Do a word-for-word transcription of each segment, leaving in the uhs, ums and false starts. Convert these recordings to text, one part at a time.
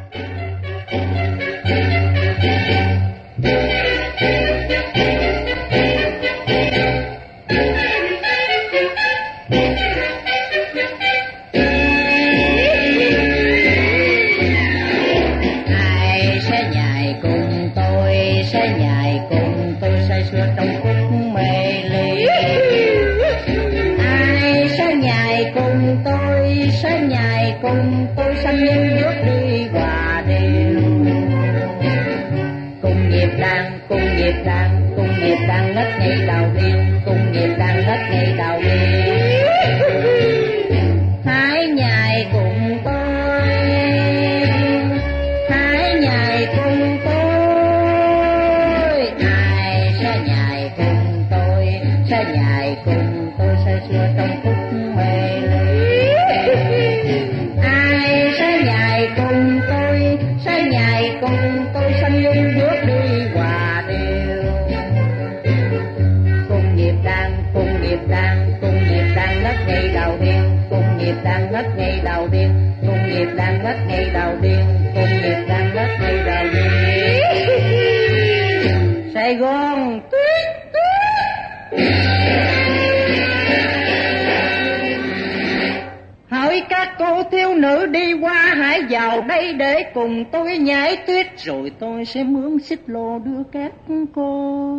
Cùng tôi nhảy tuyết rồi tôi sẽ mướn xích lô đưa các cô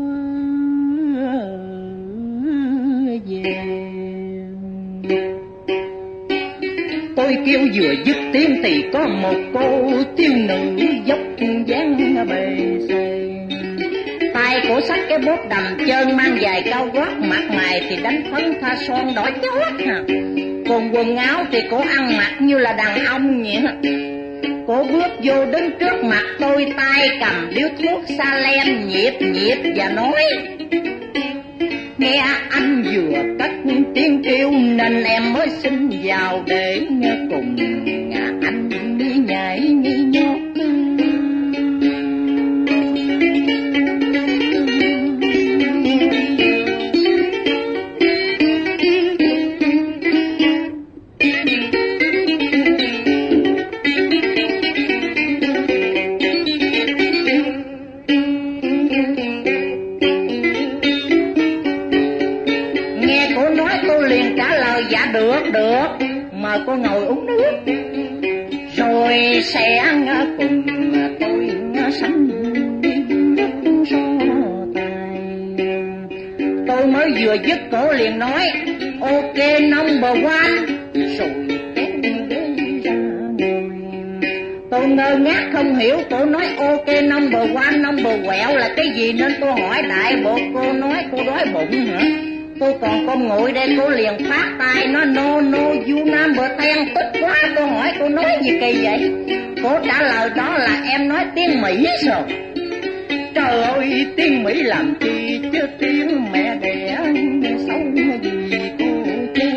về. Tôi kêu vừa dứt tiếng thì có một cô thiếu nữ dốc dáng bề xề, tay cổ xách cái bốt đầm trơn mang giày cao gót, mặt mày thì đánh phấn thoa son đỏ chót hả. Còn quần áo thì cổ ăn mặc như là đàn ông vậy hả. Cô bước vô đứng trước mặt tôi, tay cầm điếu thuốc sa len nhịp nhịp và nói: nghe anh vừa cất tiếng kêu nên em mới xin vào để nghe cùng anh đi nhảy nghi nhót. Mời cô ngồi uống nước rồi sẽ cùng tôi sánh nước so tài. Tôi mới vừa dứt cổ liền nói ok number one rồi kéo ghế ra ngồi. Tôi ngơ ngác không hiểu cô nói ok number one number quẹo là cái gì nên tôi hỏi đại bộ cô nói cô đói bụng hả. Tôi còn con nguội đây, cô liền phát tay nó no no you number ten. Tức quá, tôi hỏi cô nói gì kỳ vậy. Cô trả lời đó là em nói tiếng Mỹ rồi. Trời ơi, tiếng Mỹ làm chi chứ tiếng mẹ đẻ xấu gì cô chứ.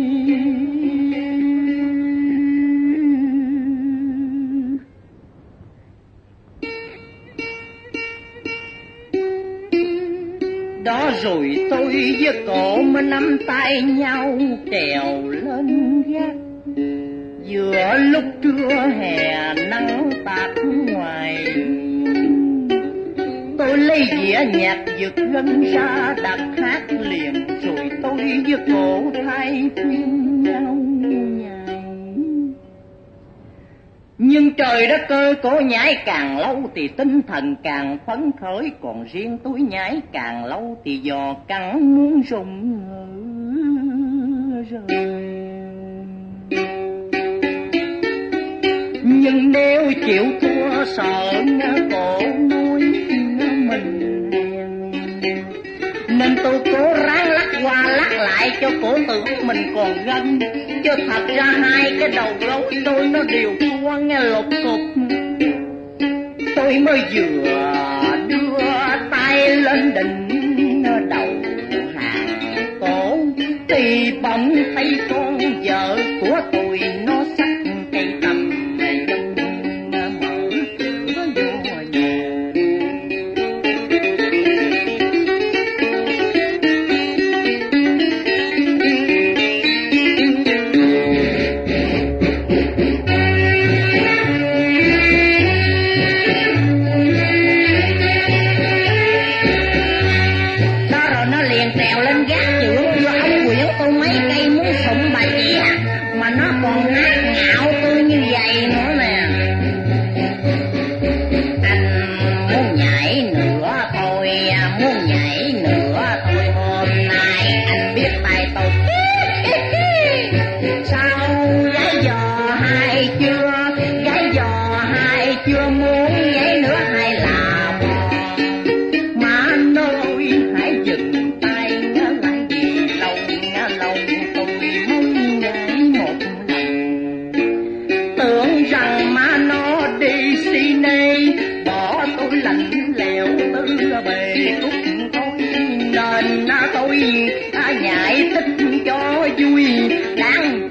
Đó rồi tôi với cổ mới nắm tay nhau trèo lên gác. Vừa lúc trưa hè nắng tạt ngoài, tôi lấy dĩa nhạc giật gân ra đặt hát liền. Rồi tôi với cổ thay phiên nhau nhảy. Nhưng trời đất ơi, cô nhảy càng lâu thì tinh thần càng phấn khởi, còn riêng tôi nhảy càng lâu thì giò cắn muốn rụng rời. Nhưng nếu chịu thua sợ cổ nuôi mình hèn, nên tôi cố ráng lắc qua lắc lại cho cổ tự mình còn gân. Chứ thật ra hai cái đầu gối tôi nó đều thua nghe lục cục. Tôi mới vừa đưa tay lên đỉnh đầu hàng cổ thì bỗng thấy con vợ của tôi nó xách cây tầm đang